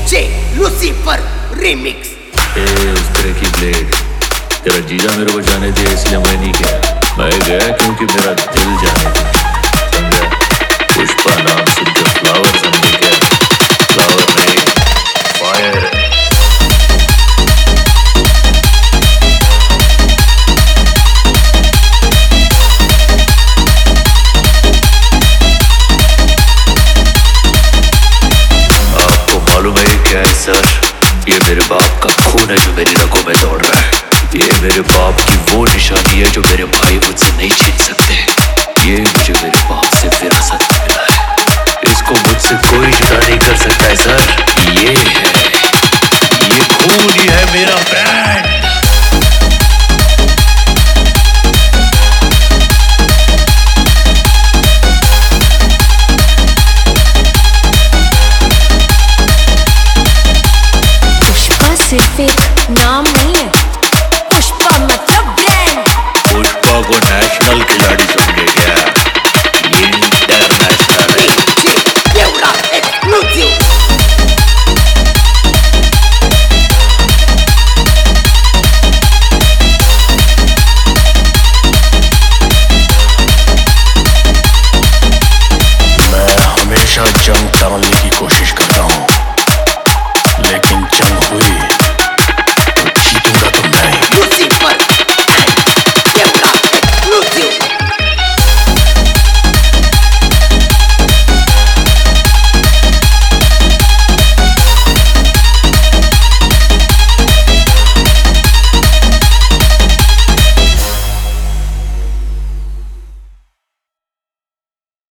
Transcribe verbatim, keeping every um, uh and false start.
DJ Lucifer remix. ए उस तरह की ब्लेड, तेरा जीजा मेरे को जाने दे इसलिए मैं नहीं गया। मैं गया क्योंकि मेरा दिल जाने दे। समझा? पुष्पा नाम सुन के फ्लावर समझे क्या? फ्लावर नहीं, फायर है। मालूम है क्या है सर? ये मेरे बाप का खून है जो मेरी रगों में दौड़ रहा है। ये मेरे बाप की वो निशानी है जो मेरे भाई मुझसे नहीं छीन सकते। ये मुझे मेरे बाप से विरासत में मिला है। इसको मुझसे कोई जुदा नहीं कर सकता है सर। ये है, ये खून ही है मेरा बैंड।